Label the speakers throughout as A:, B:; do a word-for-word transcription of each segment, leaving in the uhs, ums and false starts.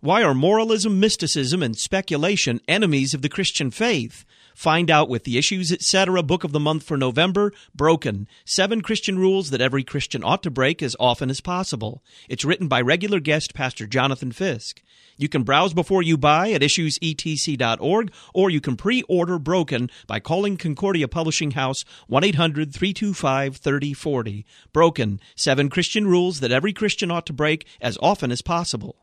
A: Why are moralism, mysticism, and speculation enemies of the Christian faith? Find out with the Issues, et cetera book of the month for November, Broken, Seven Christian Rules That Every Christian Ought to Break as Often as Possible. It's written by regular guest Pastor Jonathan Fisk. You can browse before you buy at issues e t c dot org, or you can pre-order Broken by calling Concordia Publishing House one eight hundred three two five three zero four zero. Broken, Seven Christian Rules That Every Christian Ought to Break as Often as Possible.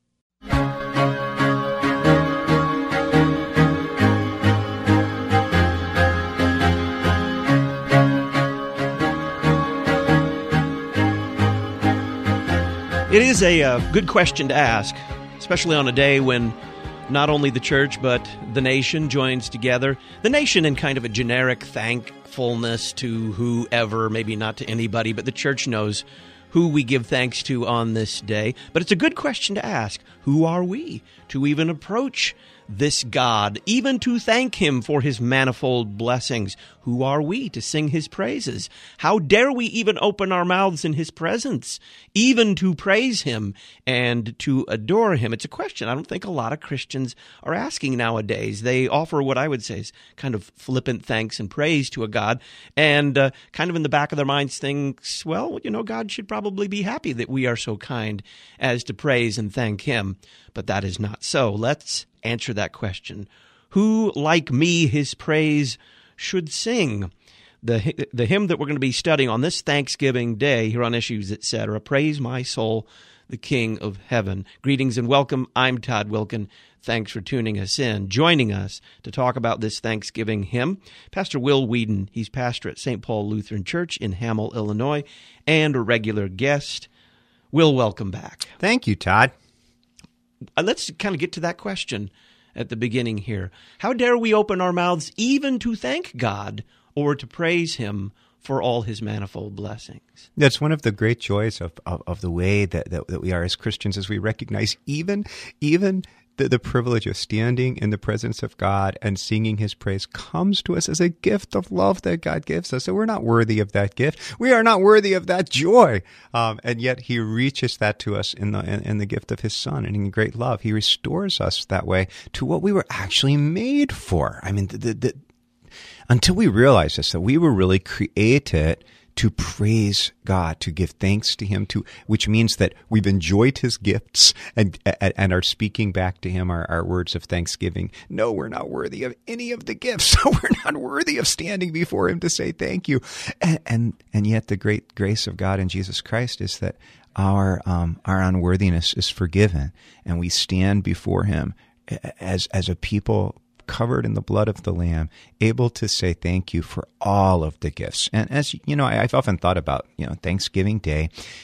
A: It is a uh, good question to ask, especially on a day when not only the church but the nation joins together. The nation in kind of a generic thankfulness to whoever, maybe not to anybody, but the church knows who we give thanks to on this day. But it's a good question to ask. Who are we to even approach this God, even to thank Him for His manifold blessings? Who are we to sing His praises? How dare we even open our mouths in His presence, even to praise Him and to adore Him? It's a question I don't think a lot of Christians are asking nowadays. They offer what I would say is kind of flippant thanks and praise to a God, and uh, kind of in the back of their minds thinks, well, you know, God should probably be happy that we are so kind as to praise and thank Him. But that is not so. Let's answer that question. Who, like me, His praise should sing? The the hymn that we're going to be studying on this Thanksgiving Day here on Issues, et cetera, Praise My Soul, the King of Heaven. Greetings and welcome. I'm Todd Wilkin. Thanks for tuning us in. Joining us to talk about this Thanksgiving hymn, Pastor Will Whedon. He's pastor at Saint Paul Lutheran Church in Hamel, Illinois, and a regular guest. Will, welcome back.
B: Thank you, Todd.
A: Let's kind of get to that question at the beginning here. How dare we open our mouths even to thank God or to praise Him for all His manifold blessings?
B: That's one of the great joys of, of, of the way that, that, that we are as Christians, as we recognize even even the, the privilege of standing in the presence of God and singing His praise comes to us as a gift of love that God gives us. So we're not worthy of that gift. We are not worthy of that joy. Um, and yet He reaches that to us in the in, in the gift of His Son, and in great love. He restores us that way to what we were actually made for. I mean, the, the, the, until we realize this, that we were really created to praise God, to give thanks to Him, to which means that we've enjoyed His gifts and and are speaking back to Him our, our words of thanksgiving. No, we're not worthy of any of the gifts. We're not worthy of standing before Him to say thank you. And and, and yet the great grace of God in Jesus Christ is that our um, our unworthiness is forgiven, and we stand before Him as as a people covered in the blood of the Lamb, able to say thank you for all of the gifts. And as you know, I, I've often thought about, you know, Thanksgiving Day.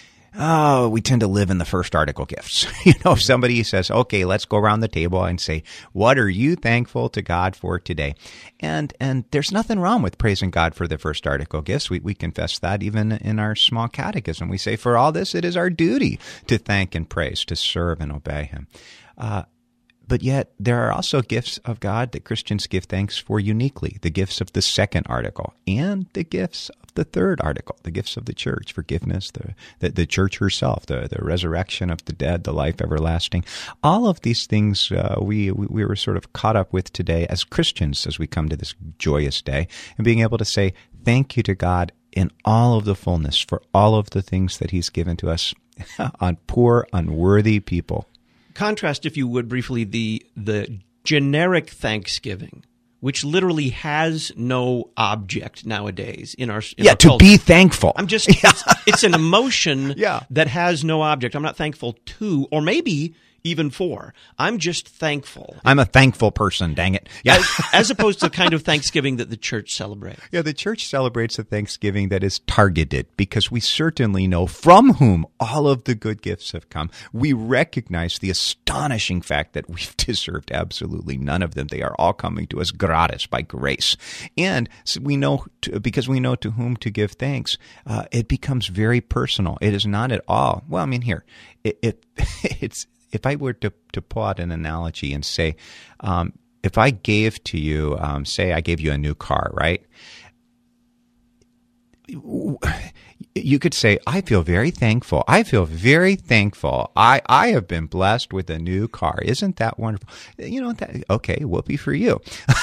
B: Oh, we tend to live in the first article gifts. You know, if somebody says, okay, let's go around the table and say, what are you thankful to God for today? And and there's nothing wrong with praising God for the first article gifts. We we confess that even in our small catechism. We say, for all this, it is our duty to thank and praise, to serve and obey Him. Uh, But yet, there are also gifts of God that Christians give thanks for uniquely, the gifts of the second article and the gifts of the third article, the gifts of the church, forgiveness, the the, the church herself, the, the resurrection of the dead, the life everlasting. All of these things uh, we, we we were sort of caught up with today as Christians as we come to this joyous day, and being able to say thank you to God in all of the fullness for all of the things that He's given to us on poor, unworthy people.
A: Contrast, if you would, briefly, the the generic thanksgiving, which literally has no object nowadays in our in
B: yeah
A: our
B: to
A: culture.
B: Be thankful.
A: I'm just yeah. it's, it's an emotion
B: yeah.
A: that has no object. I'm not thankful to, or maybe even for. I'm just thankful.
B: I'm a thankful person, dang it. Yeah.
A: As, as opposed to the kind of Thanksgiving that the church celebrates.
B: Yeah, the church celebrates a Thanksgiving that is targeted because we certainly know from whom all of the good gifts have come. We recognize the astonishing fact that we've deserved absolutely none of them. They are all coming to us gratis by grace. And so we know, to, because we know to whom to give thanks, uh, it becomes very personal. It is not at all, well, I mean, here, it, it it's, if I were to, to pull out an analogy and say, um, if I gave to you, um, say I gave you a new car, right? you could say, I feel very thankful. I feel very thankful. I, I have been blessed with a new car. Isn't that wonderful? You know, that, okay, whoopee for you.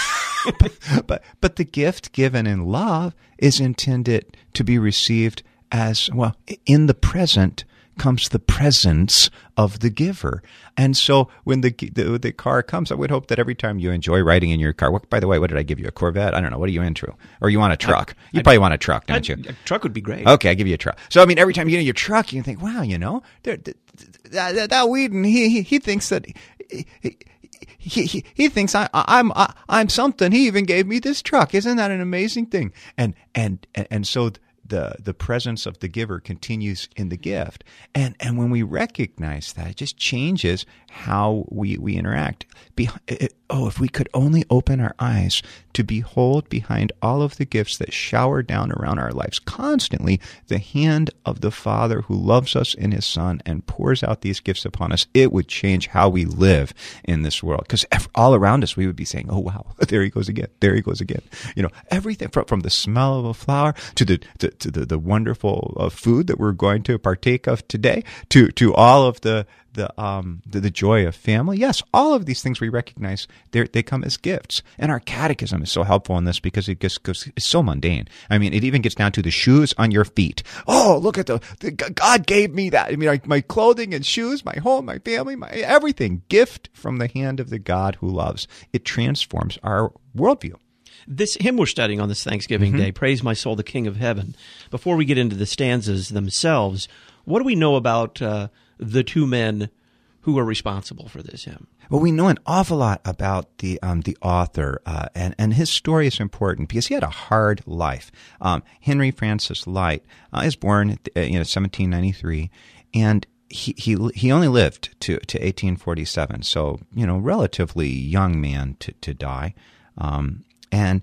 B: but, but but the gift given in love is intended to be received as, well, in the present comes the presence of the giver. And so when the, the the car comes, I would hope that every time you enjoy riding in your car, what, by the way, what did I give you? A Corvette? I don't know. What are you into? Or you want a truck? I, you I, probably want a truck, don't I, you?
A: A truck would be great.
B: Okay, I give you a truck. So, I mean, every time you get in your truck, you think, wow, you know, that, that, that Whedon, he, he, he thinks that... He, he, He, he he thinks I, I'm I, I'm something. He even gave me this truck. Isn't that an amazing thing? And and and so the the presence of the giver continues in the gift. And and when we recognize that, it just changes how we we interact. Be, it, oh, if we could only open our eyes to behold behind all of the gifts that shower down around our lives constantly the hand of the Father who loves us in His Son and pours out these gifts upon us, it would change how we live in this world. Because all around us, we would be saying, oh, wow, there he goes again. There he goes again. You know, everything from, from the smell of a flower to the to, to the, the wonderful uh, food that we're going to partake of today, to, to all of the the um the, the joy of family. Yes, all of these things we recognize, they they come as gifts. And our catechism is so helpful in this because it just goes, it's so mundane. I mean, it even gets down to the shoes on your feet. Oh, look at the, the God gave me that. I mean, my clothing and shoes, my home, my family, my everything. Gift from the hand of the God who loves. It transforms our worldview.
A: This hymn we're studying on this Thanksgiving
B: mm-hmm.
A: Day, Praise My Soul, the King of Heaven. Before we get into the stanzas themselves, what do we know about uh, the two men who are responsible for this hymn?
B: Well, we know an awful lot about the um, the author, uh, and, and his story is important because he had a hard life. Um, Henry Francis Lyte uh, is born in you know, seventeen ninety-three, and he he he only lived to, to eighteen forty-seven, so you know, relatively young man to to die, um, and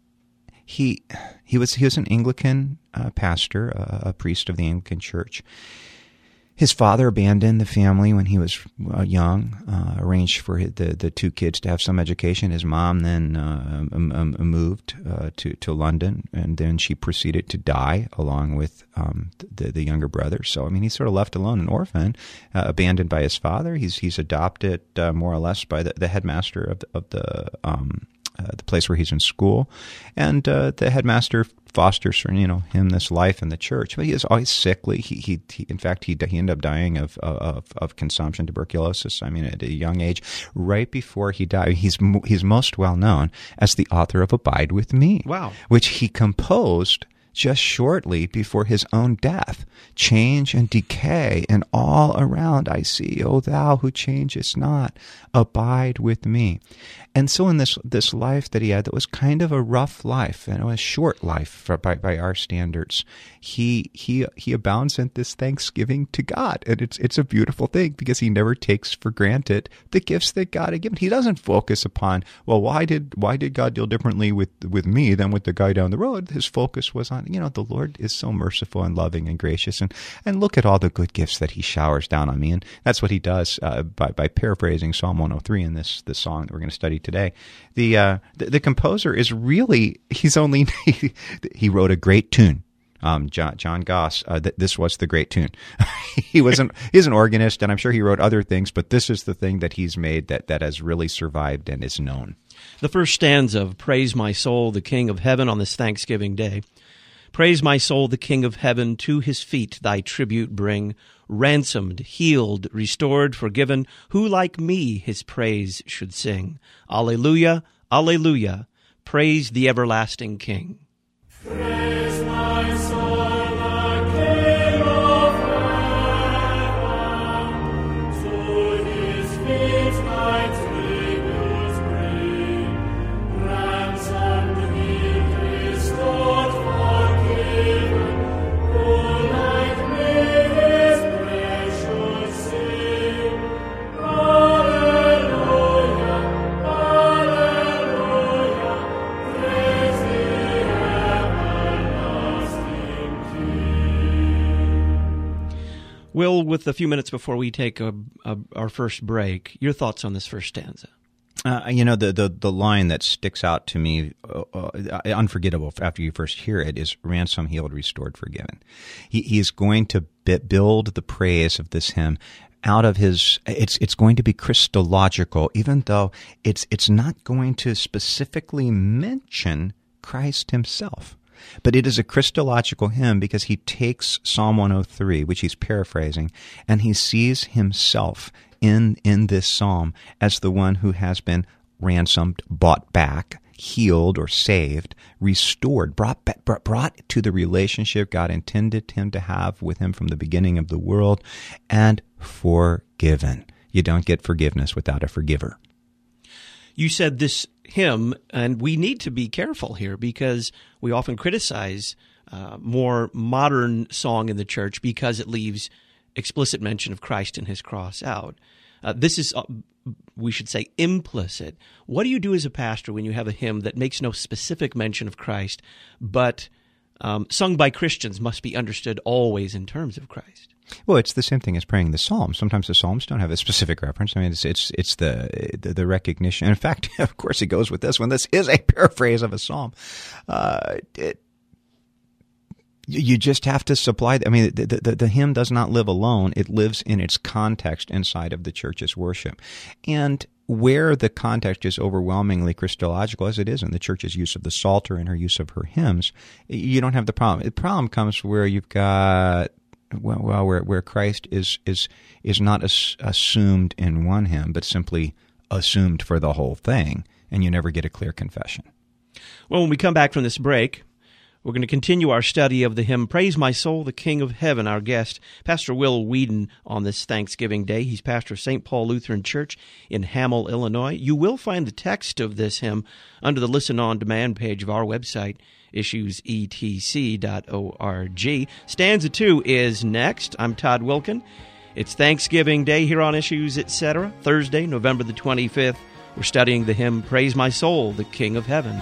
B: he he was he was an Anglican uh, pastor, uh, a priest of the Anglican Church. His father abandoned the family when he was uh, young, uh, arranged for the, the two kids to have some education. His mom then uh, um, um, moved uh, to, to London, and then she proceeded to die along with um, the, the younger brother. So, I mean, he's sort of left alone, an orphan, uh, abandoned by his father. He's he's adopted uh, more or less by the, the headmaster of the, of the um, uh, the place where he's in school, and uh, the headmaster fosters for you know him this life in the church. But he is always sickly. He he, he in fact he he ended up dying of, of of consumption, tuberculosis. I mean, at a young age. Right before he died, he's he's most well known as the author of "Abide with Me."
A: Wow,
B: which he composed just shortly before his own death. Change and decay, and all around I see, O thou who changest not, abide with me. And so in this this life that he had, that was kind of a rough life, and it was a short life for, by, by our standards, he he he abounds in this thanksgiving to God. And it's it's a beautiful thing because he never takes for granted the gifts that God had given. He doesn't focus upon, well, why did why did God deal differently with, with me than with the guy down the road? His focus was on, you know, the Lord is so merciful and loving and gracious, and, and look at all the good gifts that he showers down on me. And that's what he does uh, by, by paraphrasing Psalm one oh three in this, this song that we're going to study today. The, uh, the, the composer is really, he's only, he, he wrote a great tune. Um, John, John Goss, uh, th- this was the great tune. he was an, he's an organist, and I'm sure he wrote other things, but this is the thing that he's made that, that has really survived and is known.
A: The first stanza of Praise My Soul, the King of Heaven on this Thanksgiving Day. Praise my soul, the King of Heaven, to his feet thy tribute bring, ransomed, healed, restored, forgiven, who like me his praise should sing. Alleluia, alleluia, praise the everlasting King.
C: Praise my soul, the King of Heaven, to his feet thy tribute bring, ransomed, healed, restored, forgiven, who like me his praise should sing. Alleluia, alleluia, praise the everlasting King.
A: Will, with a few minutes before we take a, a, our first break, your thoughts on this first stanza?
B: Uh, you know, the, the, the line that sticks out to me, uh, uh, unforgettable after you first hear it, is ransom, healed, restored, forgiven. He, he is going to b- build the praise of this hymn out of his, it's it's going to be Christological, even though it's it's not going to specifically mention Christ himself. But it is a Christological hymn because he takes Psalm one oh three, which he's paraphrasing, and he sees himself in in this psalm as the one who has been ransomed, bought back, healed or saved, restored, brought back, brought to the relationship God intended him to have with him from the beginning of the world, and forgiven. You don't get forgiveness without a forgiver.
A: You said this hymn, and we need to be careful here because we often criticize uh, more modern song in the church because it leaves explicit mention of Christ and his cross out. Uh, this is, uh, we should say, implicit. What do you do as a pastor when you have a hymn that makes no specific mention of Christ, but um, sung by Christians must be understood always in terms of Christ?
B: Well, it's the same thing as praying the Psalms. Sometimes the Psalms don't have a specific reference. I mean, it's it's it's the the, the recognition. In fact, of course, it goes with this one. This is a paraphrase of a Psalm. Uh, it, you just have to supply. I mean, the, the the hymn does not live alone. It lives in its context inside of the church's worship, and where the context is overwhelmingly Christological, as it is in the church's use of the Psalter and her use of her hymns, you don't have the problem. The problem comes where you've got Well, well, where where Christ is is is not as, assumed in one hymn, but simply assumed for the whole thing, and you never get a clear confession.
A: Well, when we come back from this break, we're going to continue our study of the hymn, Praise My Soul, the King of Heaven. Our guest, Pastor Will Weedon, on this Thanksgiving Day. He's pastor of Saint Paul Lutheran Church in Hamel, Illinois. You will find the text of this hymn under the Listen On Demand page of our website, issues e t c dot org. Stanza two is next. I'm Todd Wilkin. It's Thanksgiving Day here on Issues, et cetera. Thursday, November the twenty-fifth. We're studying the hymn, Praise My Soul, the King of Heaven.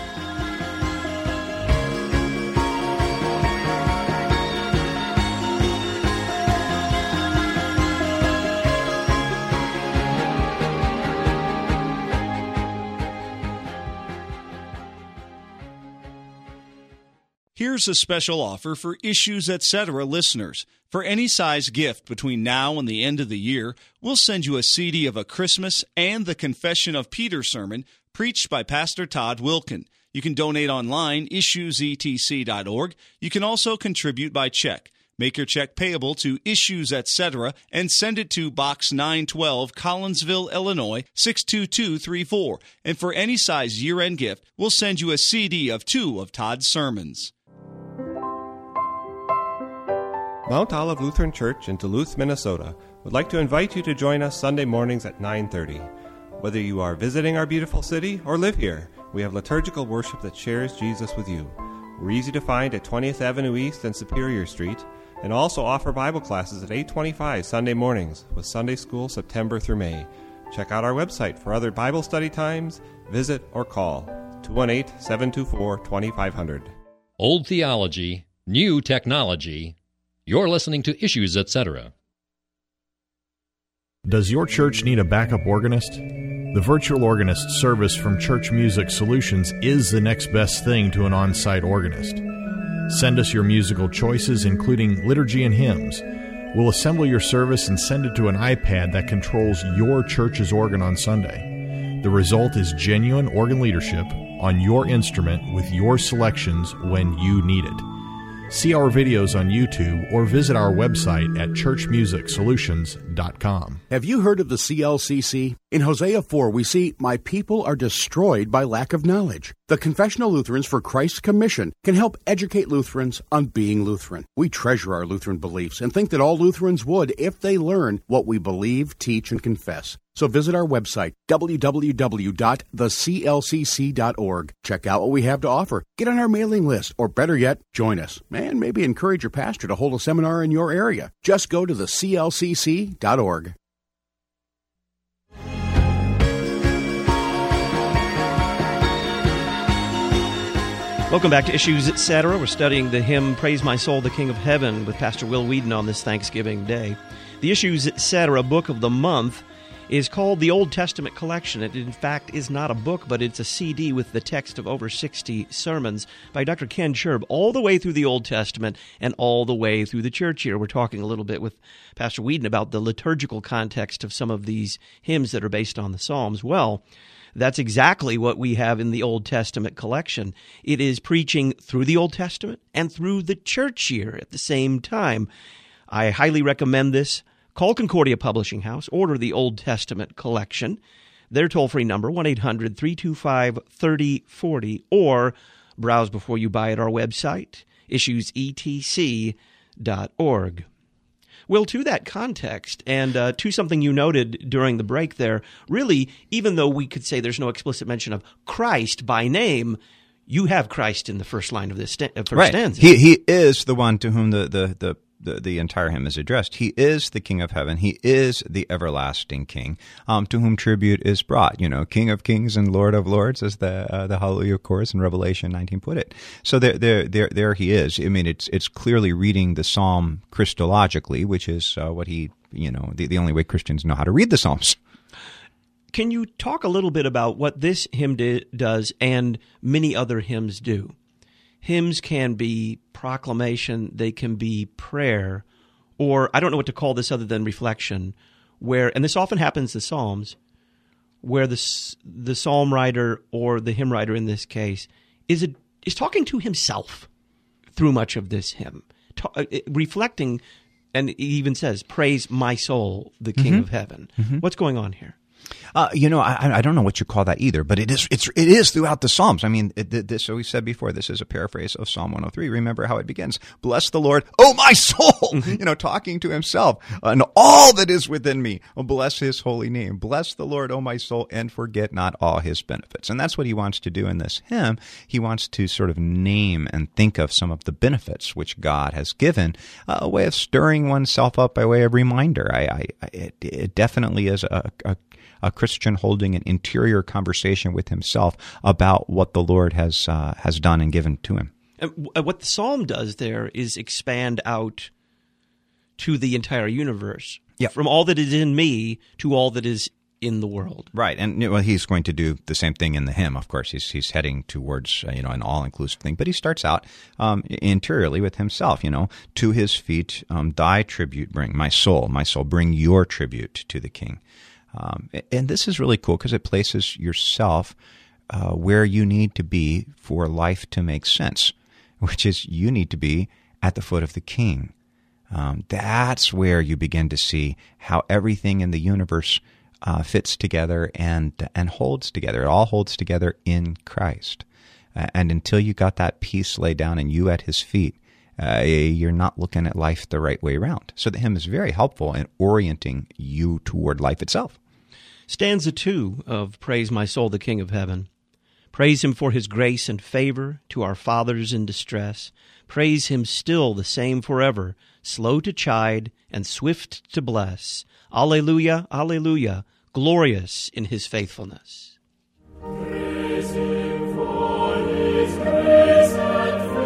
D: Here's a special offer for Issues, et cetera listeners. For any size gift between now and the end of the year, we'll send you a C D of a Christmas and the Confession of Peter sermon preached by Pastor Todd Wilkin. You can donate online, issues e t c dot org. You can also contribute by check. Make your check payable to Issues, et cetera, and send it to Box nine twelve, Collinsville, Illinois, six two two three four. And for any size year-end gift, we'll send you a C D of two of Todd's sermons.
E: Mount Olive Lutheran Church in Duluth, Minnesota would like to invite you to join us Sunday mornings at nine thirty. Whether you are visiting our beautiful city or live here, we have liturgical worship that shares Jesus with you. We're easy to find at twentieth Avenue East and Superior Street, and also offer Bible classes at eight twenty-five Sunday mornings with Sunday School September through May. Check out our website for other Bible study times, visit, or call two one eight, seven two four, two five zero zero.
F: Old theology, new technology. You're listening to Issues, et cetera.
G: Does your church need a backup organist? The virtual organist service from Church Music Solutions is the next best thing to an on-site organist. Send us your musical choices, including liturgy and hymns. We'll assemble your service and send it to an iPad that controls your church's organ on Sunday. The result is genuine organ leadership on your instrument with your selections when you need it. See our videos on YouTube or visit our website at church music solutions dot com.
H: Have you heard of the C L C C? In Hosea four, we see, "My people are destroyed by lack of knowledge." The Confessional Lutherans for Christ's Commission can help educate Lutherans on being Lutheran. We treasure our Lutheran beliefs and think that all Lutherans would if they learn what we believe, teach, and confess. So visit our website, w w w dot the c l c c dot org. Check out what we have to offer. Get on our mailing list, or better yet, join us. And maybe encourage your pastor to hold a seminar in your area. Just go to the c l c c dot org.
A: Welcome back to Issues, et cetera. We're studying the hymn, Praise My Soul, the King of Heaven, with Pastor Will Weedon on this Thanksgiving Day. The Issues, et cetera book of the month is called the Old Testament Collection. It, in fact, is not a book, but it's a C D with the text of over sixty sermons by Doctor Ken Sherb, all the way through the Old Testament and all the way through the church year. We're talking a little bit with Pastor Whedon about the liturgical context of some of these hymns that are based on the Psalms. Well, that's exactly what we have in the Old Testament collection. It is preaching through the Old Testament and through the church year at the same time. I highly recommend this. Call Concordia Publishing House. Order the Old Testament collection. Their toll-free number, one eight hundred three two five three oh four oh, or browse before you buy at our website, issues e t c dot org. Well, to that context, and uh, to something you noted during the break there, really, even though we could say there's no explicit mention of Christ by name, you have Christ in the first line of this sta- uh, first
B: right.
A: stanza.
B: He he is the one to whom the the, the The, the entire hymn is addressed. He is the King of Heaven. He is the everlasting King, um, to whom tribute is brought. You know, King of Kings and Lord of Lords, as the uh, the Hallelujah chorus in Revelation nineteen put it. So there, there, there, there he is. I mean, it's it's clearly reading the Psalm Christologically, which is uh, what he, you know, the, the only way Christians know how to read the Psalms.
A: Can you talk a little bit about what this hymn di- does and many other hymns do? Hymns can be proclamation, they can be prayer, or I don't know what to call this other than reflection, where, and this often happens in the Psalms, where the the psalm writer or the hymn writer in this case is a, is talking to himself through much of this hymn, ta- reflecting, and he even says, "Praise my soul, the King
B: Mm-hmm.
A: of Heaven."
B: Mm-hmm.
A: What's going on here?
B: Uh, you know, I, I don't know what you call that either, but it is it's it is throughout the Psalms. I mean, it, this, so we said before, this is a paraphrase of Psalm one oh three. Remember how it begins: "Bless the Lord, oh my soul!" Mm-hmm. You know, talking to himself, and all that is within me, oh, bless His holy name. Bless the Lord, oh my soul, and forget not all His benefits. And that's what he wants to do in this hymn. He wants to sort of name and think of some of the benefits which God has given, uh, a way of stirring oneself up by way of reminder. I, I, I it, it definitely is a, a a Christian holding an interior conversation with himself about what the Lord has uh, has done and given to him.
A: And what the psalm does there is expand out to the entire universe,
B: yeah.
A: from all that is in me to all that is in the world.
B: Right, and well, he's going to do the same thing in the hymn. Of course, he's he's heading towards uh, you know an all-inclusive thing, but he starts out um, interiorly with himself. You know, to his feet, um, thy tribute bring, my soul, my soul, bring your tribute to the King. Um, and this is really cool because it places yourself uh, where you need to be for life to make sense, which is you need to be at the foot of the King. Um, that's where you begin to see how everything in the universe uh, fits together and and holds together. It all holds together in Christ. Uh, and until you got that peace laid down and you at His feet, Uh, you're not looking at life the right way around. So the hymn is very helpful in orienting you toward life itself.
A: Stanza two of Praise My Soul, the King of Heaven. Praise Him for His grace and favor to our fathers in distress. Praise Him still the same forever, slow to chide and swift to bless. Alleluia, alleluia, glorious in His faithfulness.
C: Praise Him for His grace and favor.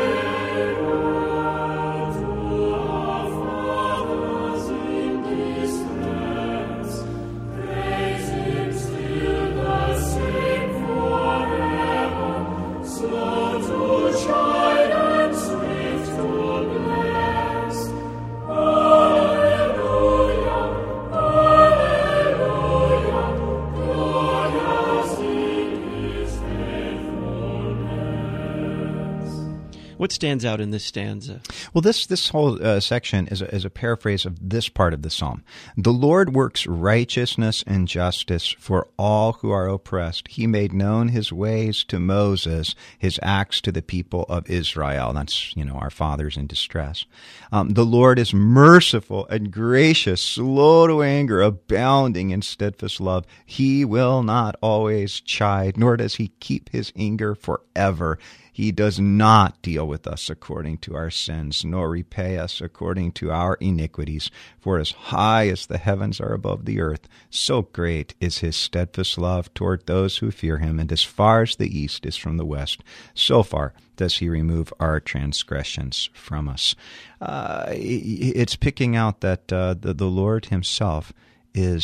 A: What stands out in this stanza?
B: Well, this this whole uh, section is a, is a paraphrase of this part of the psalm. The Lord works righteousness and justice for all who are oppressed. He made known His ways to Moses, His acts to the people of Israel. That's, you know, our fathers in distress. Um, the Lord is merciful and gracious, slow to anger, abounding in steadfast love. He will not always chide, nor does He keep His anger forever. He does not deal with us according to our sins, nor repay us according to our iniquities. For as high as the heavens are above the earth, so great is His steadfast love toward those who fear Him. And as far as the east is from the west, so far does He remove our transgressions from us. Uh, it's picking out that uh, the, the Lord Himself is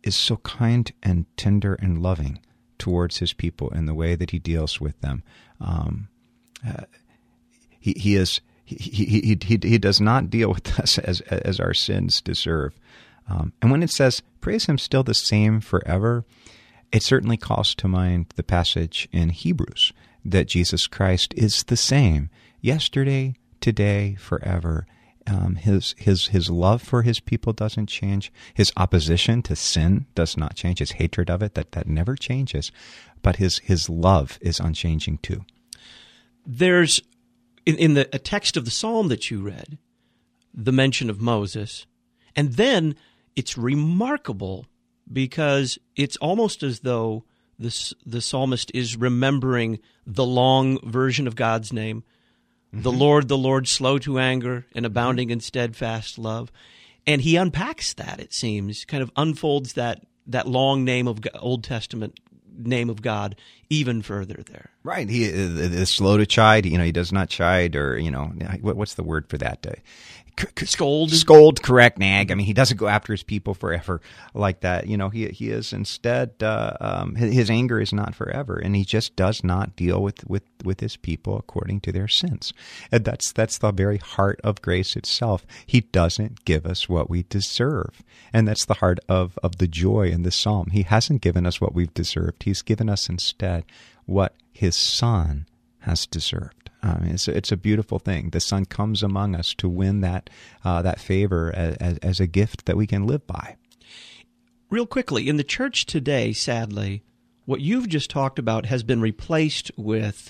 B: is so kind and tender and loving towards his people in the way that he deals with them. Um, uh, he, he is he, he he he does not deal with us as as our sins deserve. Um, and when it says praise him still the same forever, it certainly calls to mind the passage in Hebrews that Jesus Christ is the same yesterday, today, forever. Um, his his his love for his people doesn't change. His opposition to sin does not change. His hatred of it, that, that never changes. But his his love is unchanging too.
A: There's, in, in the a text of the psalm that you read, the mention of Moses. And then it's remarkable because it's almost as though this, the psalmist is remembering the long version of God's name. The Lord, the Lord, slow to anger and abounding in steadfast love. And he unpacks that, it seems, kind of unfolds that that long name of God, Old Testament name of God even further there.
B: Right. He is slow to chide. You know, he does not chide or, you know, what, what's the word for that? Uh,
A: Scold.
B: Scold, correct, nag. I mean, he doesn't go after his people forever like that. You know, he he is instead, uh, um, his, his anger is not forever, and he just does not deal with, with, with his people according to their sins. And that's that's the very heart of grace itself. He doesn't give us what we deserve. And that's the heart of, of the joy in this psalm. He hasn't given us what we've deserved. He's given us instead what his Son has deserved. Um, it's, a, it's a beautiful thing. The Son comes among us to win that uh, that favor as, as a gift that we can live by.
A: Real quickly, in the church today, sadly, what you've just talked about has been replaced with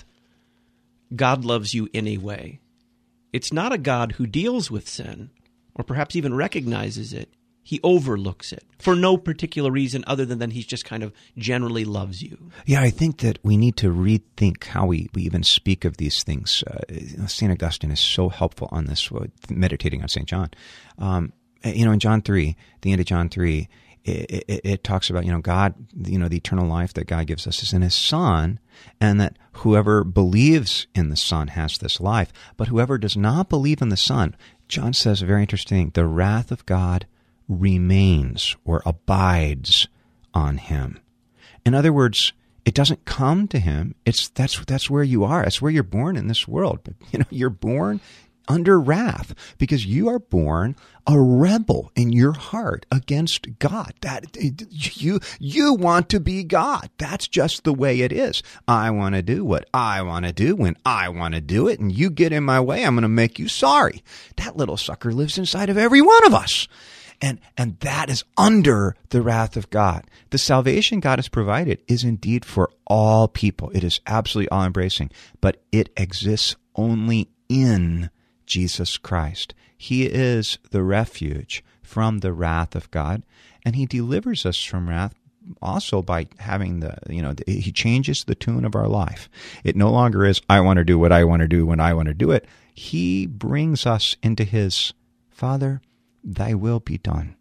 A: God loves you anyway. It's not a God who deals with sin, or perhaps even recognizes it. He overlooks it for no particular reason other than that he's just kind of generally loves you.
B: Yeah, I think that we need to rethink how we, we even speak of these things. Uh, Saint Augustine is so helpful on this, uh, meditating on Saint John. Um, you know, in John three, the end of John three, it, it, it talks about, you know, God, you know, the eternal life that God gives us is in his Son, and that whoever believes in the Son has this life. But whoever does not believe in the Son, John says a very interesting thing, the wrath of God remains or abides on him. In other words, it doesn't come to him. It's that's that's where you are. That's where you're born in this world. But, you know, you're born under wrath because you are born a rebel in your heart against God. That you you want to be God. That's just the way it is. I want to do what I want to do when I want to do it, and you get in my way, I'm going to make you sorry. That little sucker lives inside of every one of us. And and that is under the wrath of God. The salvation God has provided is indeed for all people. It is absolutely all-embracing, but it exists only in Jesus Christ. He is the refuge from the wrath of God, and he delivers us from wrath also by having the, you know, the, he changes the tune of our life. It no longer is, I want to do what I want to do when I want to do it. He brings us into his, Father, thy will be done.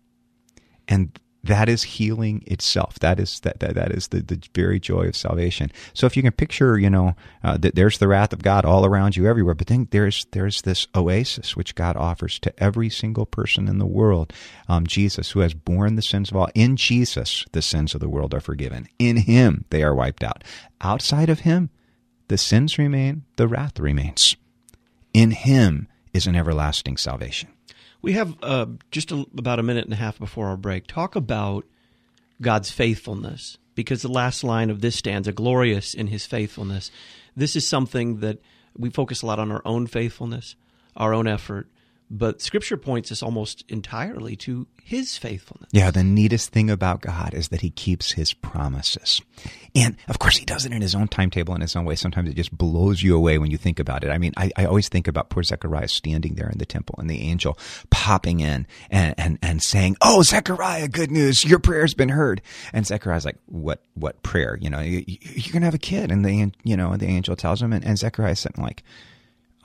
B: And that is healing itself. That is that that, that is the, the very joy of salvation. So if you can picture, you know, uh, that there's the wrath of God all around you everywhere, but then there's there's this oasis which God offers to every single person in the world. Um, Jesus, who has borne the sins of all. In Jesus, the sins of the world are forgiven. In him, they are wiped out. Outside of him, the sins remain, the wrath remains. In him is an everlasting salvation.
A: We have uh, just a, about a minute and a half before our break. Talk about God's faithfulness, because the last line of this stanza, glorious in his faithfulness, this is something that we focus a lot on our own faithfulness, our own effort, but Scripture points us almost entirely to his faithfulness.
B: Yeah, the neatest thing about God is that he keeps his promises. And, of course, he does it in his own timetable, in his own way. Sometimes it just blows you away when you think about it. I mean, I, I always think about poor Zechariah standing there in the temple and the angel popping in and, and, and saying, oh, Zechariah, good news, your prayer's been heard. And Zechariah's like, what what prayer? You know, you, you're going to have a kid. And the, you know, the angel tells him, and, and Zechariah's sitting like,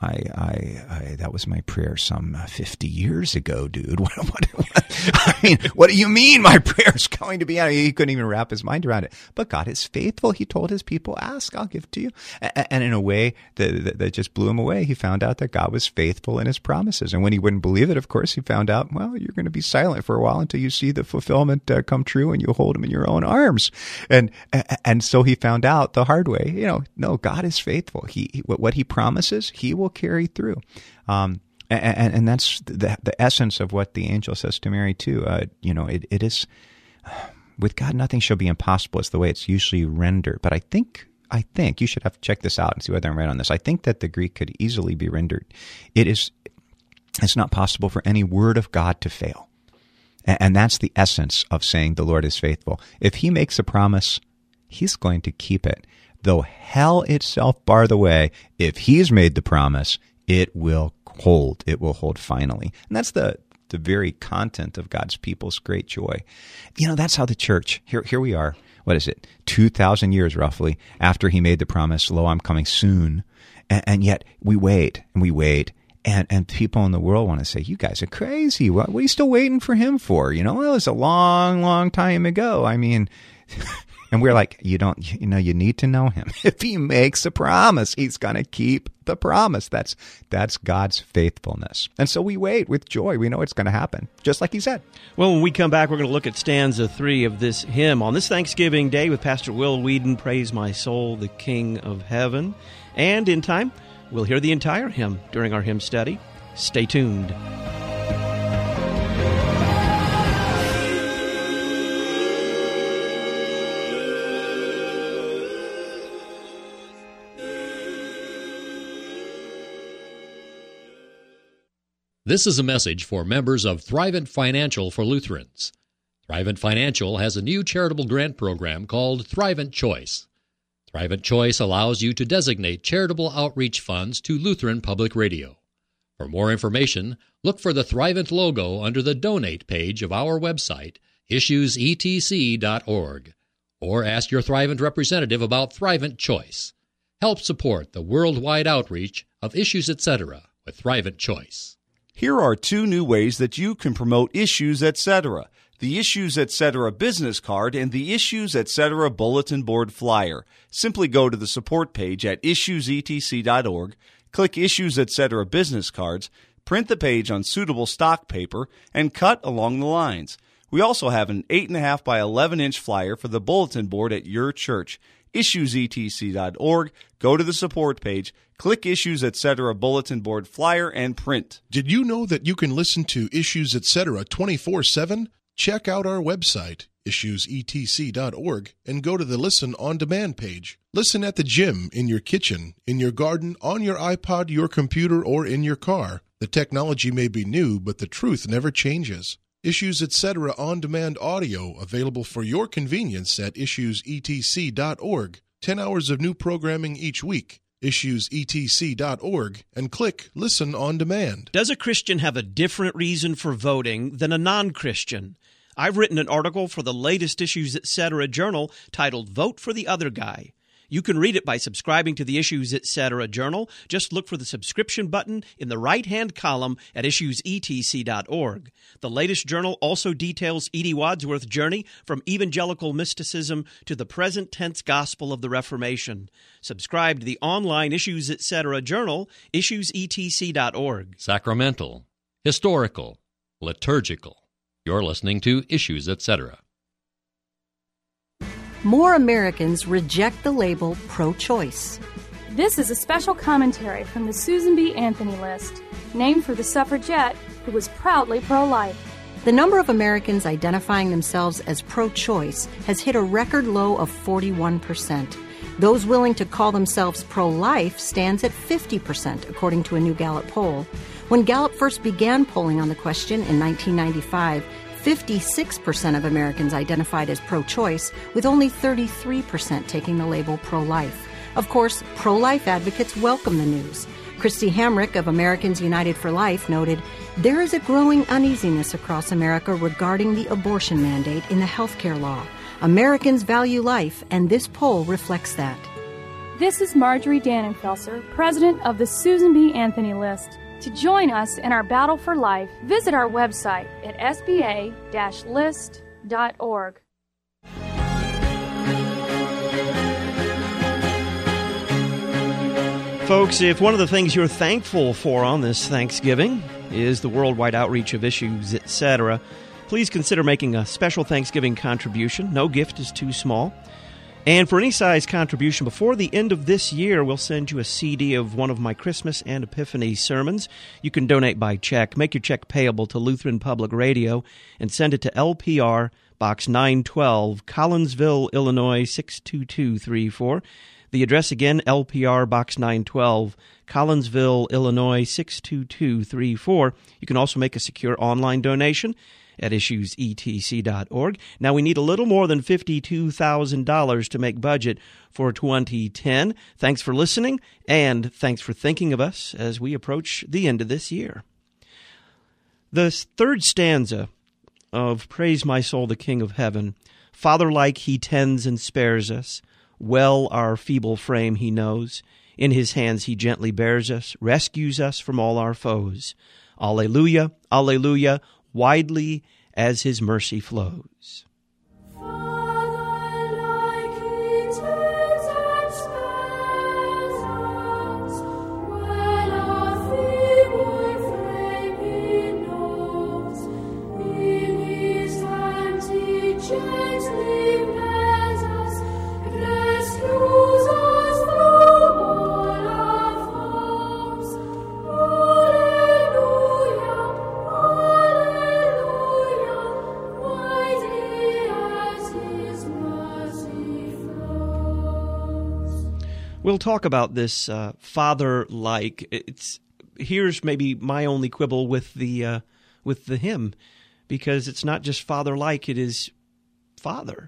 B: I, I, I, that was my prayer some fifty years ago, dude. What, what, what, I mean, what do you mean my prayer's going to be answered? He couldn't even wrap his mind around it. But God is faithful. He told his people, ask, I'll give to you. And in a way that, that, that just blew him away, he found out that God was faithful in his promises. And when he wouldn't believe it, of course, he found out, well, you're going to be silent for a while until you see the fulfillment uh, come true and you hold him in your own arms. And, and so he found out the hard way, you know, no, God is faithful. He, he what he promises, he will carry through. Um, and, and that's the, the essence of what the angel says to Mary too. Uh, you know, it, it is, with God, nothing shall be impossible. It's the way it's usually rendered. But I think, I think you should have to check this out and see whether I'm right on this. I think that the Greek could easily be rendered. It is, it's not possible for any word of God to fail. And, and that's the essence of saying the Lord is faithful. If he makes a promise, he's going to keep it. Though hell itself bar the way, if he's made the promise, it will hold. It will hold finally. And that's the, the very content of God's people's great joy. You know, that's how the church, here, here we are, what is it, two thousand years roughly, after he made the promise, lo, I'm coming soon. And, and yet we wait and we wait. And and people in the world want to say, you guys are crazy. What, what are you still waiting for him for? You know, well, it was a long, long time ago. I mean... And we're like, you don't, you know, you need to know him. If he makes a promise, he's going to keep the promise. That's that's God's faithfulness. And so we wait with joy. We know it's going to happen, just like he said.
A: Well, when we come back, we're going to look at stanza three of this hymn on this Thanksgiving Day with Pastor Will Whedon, Praise My Soul, the King of Heaven. And in time, we'll hear the entire hymn during our hymn study. Stay tuned.
F: This is a message for members of Thrivent Financial for Lutherans. Thrivent Financial has a new charitable grant program called Thrivent Choice. Thrivent Choice allows you to designate charitable outreach funds to Lutheran Public Radio. For more information, look for the Thrivent logo under the Donate page of our website, issues e t c dot org, or ask your Thrivent representative about Thrivent Choice. Help support the worldwide outreach of Issues Etc. with Thrivent Choice.
D: Here are two new ways that you can promote Issues Etc. The Issues Etc. business card and the Issues Etc. bulletin board flyer. Simply go to the support page at issues e t c dot org, click Issues Etc. business cards, print the page on suitable stock paper, and cut along the lines. We also have an eight point five by eleven inch flyer for the bulletin board at your church. issues e t c dot org, go to the support page, click Issues Etc. bulletin board flyer, and print.
I: Did you know that you can listen to Issues Etc. twenty-four seven? Check out our website, issues e t c dot org, and go to the Listen on Demand page. Listen at the gym, in your kitchen, in your garden, on your iPod, your computer, or in your car. The technology may be new, but the truth never changes. Issues Etc. on-demand audio available for your convenience at issues e t c dot org. Ten hours of new programming each week. issues e t c dot org and click Listen on Demand.
A: Does a Christian have a different reason for voting than a non-Christian? I've written an article for the latest Issues Etc. journal titled Vote for the Other Guy. You can read it by subscribing to the Issues Etc. journal. Just look for the subscription button in the right-hand column at issues e t c dot org. The latest journal also details Edie Wadsworth's journey from evangelical mysticism to the present-tense gospel of the Reformation. Subscribe to the online Issues Etc. journal, issues e t c dot org.
F: Sacramental, historical, liturgical. You're listening to Issues Etc.
J: More Americans reject the label pro-choice.
K: This is a special commentary from the Susan B. Anthony list, named for the suffragette who was proudly pro-life.
J: The number of Americans identifying themselves as pro-choice has hit a record low of forty-one percent. Those willing to call themselves pro-life stands at fifty percent, according to a new Gallup poll. When Gallup first began polling on the question in nineteen ninety-five, fifty-six percent of Americans identified as pro-choice, with only thirty-three percent taking the label pro-life. Of course, pro-life advocates welcome the news. Christy Hamrick of Americans United for Life noted, "There is a growing uneasiness across America regarding the abortion mandate in the health care law. Americans value life, and this poll reflects that."
K: This is Marjorie Dannenfelser, president of the Susan B. Anthony List. To join us in our battle for life, visit our website at s b a dash list dot org.
A: Folks, if one of the things you're thankful for on this Thanksgiving is the worldwide outreach of Issues, et cetera, please consider making a special Thanksgiving contribution. No gift is too small. And for any size contribution, before the end of this year, we'll send you a C D of one of my Christmas and Epiphany sermons. You can donate by check. Make your check payable to Lutheran Public Radio and send it to L P R, Box nine twelve, Collinsville, Illinois, six two two three four. The address again, L P R, Box nine twelve, Collinsville, Illinois, six two two three four. You can also make a secure online donation at issues e t c dot org. Now, we need a little more than fifty-two thousand dollars to make budget for twenty ten. Thanks for listening, and thanks for thinking of us as we approach the end of this year. The third stanza of Praise My Soul, the King of Heaven. Father-like he tends and spares us. Well our feeble frame he knows. In his hands he gently bears us, rescues us from all our foes. Alleluia, alleluia, widely as his mercy flows. We'll talk about this uh, father-like. It's here's maybe my only quibble with the uh, with the hymn, because it's not just father-like; it is father.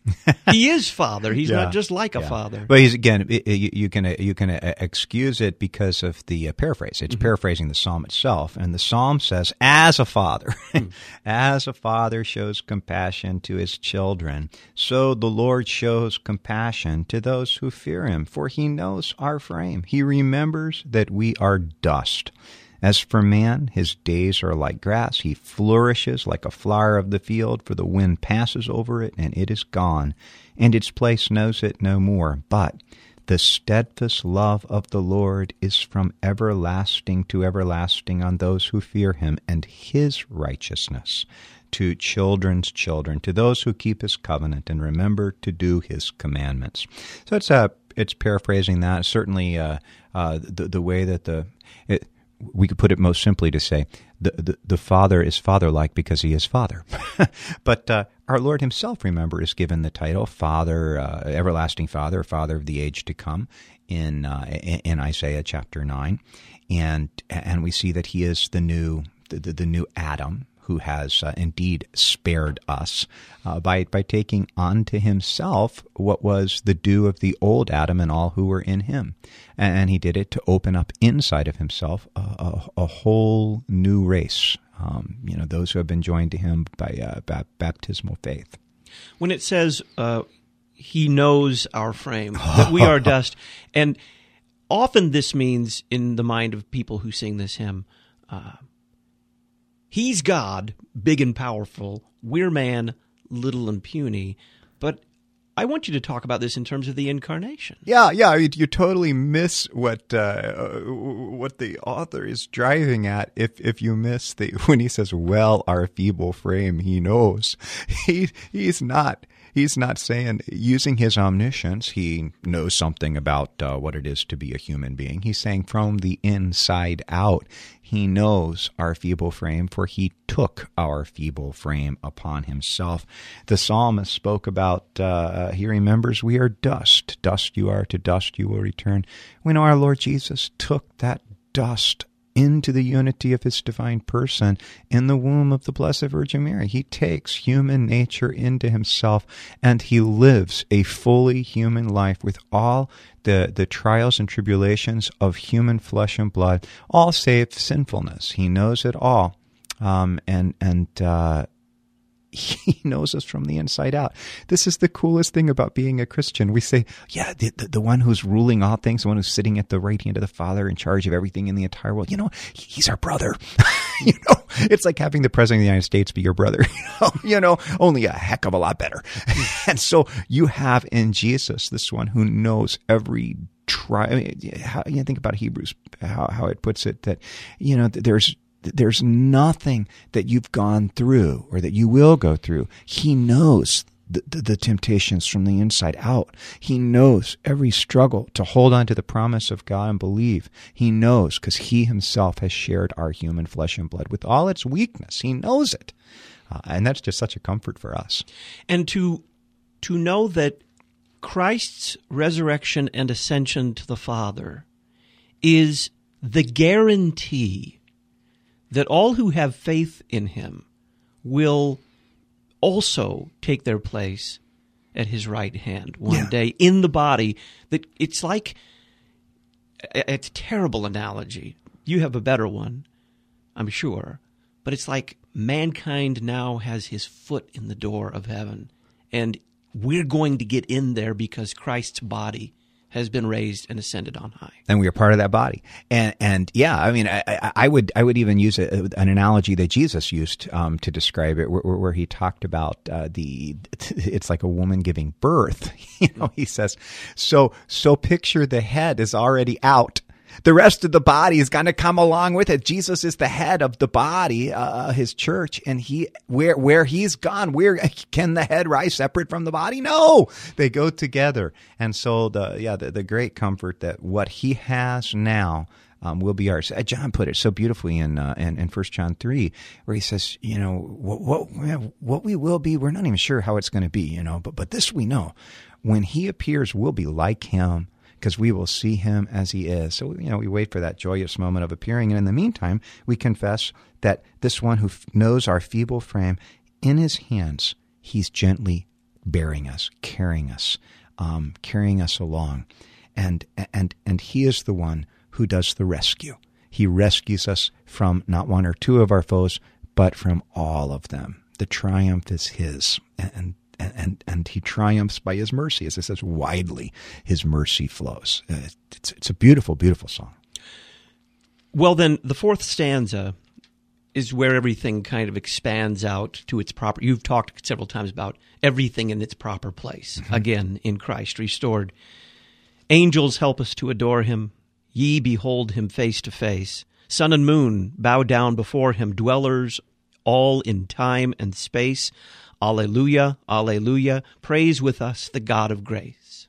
A: He is father. He's
B: yeah.
A: not just like a
B: yeah.
A: father.
B: But he's again, it, you, you can uh, you can uh, excuse it because of the uh, paraphrase. It's mm-hmm. paraphrasing the psalm itself, and the psalm says, "As a father, mm. as a father shows compassion to his children, so the Lord shows compassion to those who fear him. For he knows our frame; he remembers that we are dust." As for man, his days are like grass. He flourishes like a flower of the field, for the wind passes over it, and it is gone, and its place knows it no more. But the steadfast love of the Lord is from everlasting to everlasting on those who fear him, and his righteousness to children's children, to those who keep his covenant and remember to do his commandments. So it's uh, it's paraphrasing that. Certainly uh, uh, the, the way that the... It, we could put it most simply to say the, the, the Father is father-like because he is Father. But uh, our Lord himself, remember, is given the title Father, uh, Everlasting Father, Father of the age to come in uh, in Isaiah chapter nine. And and we see that he is the new the, the, the new Adam, who has uh, indeed spared us uh, by by taking unto himself what was the due of the old Adam and all who were in him. And he did it to open up inside of himself a, a, a whole new race, um, you know, those who have been joined to him by uh, ba- baptismal faith.
A: When it says uh, he knows our frame, that we are dust, and often this means in the mind of people who sing this hymn, uh, he's God, big and powerful. We're man, little and puny. But I want you to talk about this in terms of the incarnation.
B: Yeah, yeah, you, you totally miss what uh, what the author is driving at if if you miss the when he says, "Well, our feeble frame, he knows." He he's not. He's not saying, using his omniscience, he knows something about uh, what it is to be a human being. He's saying from the inside out, he knows our feeble frame, for he took our feeble frame upon himself. The psalmist spoke about, uh, he remembers we are dust. Dust you are, to dust you will return. When our Lord Jesus took that dust into the unity of his divine person in the womb of the Blessed Virgin Mary. He takes human nature into himself, and he lives a fully human life with all the, the trials and tribulations of human flesh and blood, all save sinfulness. He knows it all. Um, and and uh, He knows us from the inside out. This is the coolest thing about being a Christian. We say, yeah, the, the, the one who's ruling all things, the one who's sitting at the right hand of the Father in charge of everything in the entire world, you know, he's our brother. You know, it's like having the President of the United States be your brother, you know, you know, only a heck of a lot better. And so you have in Jesus this one who knows every try. I mean, how, you know, think about Hebrews, how, how it puts it that, you know, there's, There's nothing that you've gone through or that you will go through. He knows the, the, the temptations from the inside out. He knows every struggle to hold on to the promise of God and believe. He knows because he himself has shared our human flesh and blood with all its weakness. He knows it. Uh, and that's just such a comfort for us.
A: And to to know that Christ's resurrection and ascension to the Father is the guarantee that all who have faith in him will also take their place at his right hand one
B: yeah.
A: day in the body. That it's like, it's a terrible analogy. You have a better one, I'm sure. But it's like mankind now has his foot in the door of heaven, and we're going to get in there because Christ's body has been raised and ascended on high,
B: and we are part of that body. And and yeah, I mean, I, I would I would even use a, an analogy that Jesus used um, to describe it, where, where he talked about uh, the it's like a woman giving birth. You know, he says, so so picture the head is already out. The rest of the body is going to come along with it. Jesus is the head of the body, uh, his church, and he where where he's gone, where can the head rise separate from the body? No, they go together. And so the yeah the, the great comfort that what he has now um, will be ours. John put it so beautifully in uh, in, in First John three, where he says, you know, what what what we will be, we're not even sure how it's going to be, you know, but but this we know, when he appears, we'll be like him, because we will see him as he is. So, you know, we wait for that joyous moment of appearing. And in the meantime, we confess that this one who f- knows our feeble frame, in his hands, he's gently bearing us, carrying us, um, carrying us along. And, and, and he is the one who does the rescue. He rescues us from not one or two of our foes, but from all of them. The triumph is his. And, And, and and he triumphs by his mercy. As it says, widely his mercy flows. Uh, it's, it's a beautiful, beautiful song.
A: Well, then, the fourth stanza is where everything kind of expands out to its proper... You've talked several times about everything in its proper place, mm-hmm. again, in Christ restored. Angels help us to adore him. Ye behold him face to face. Sun and moon bow down before him. Dwellers all in time and space. Alleluia, alleluia, praise with us the God of grace.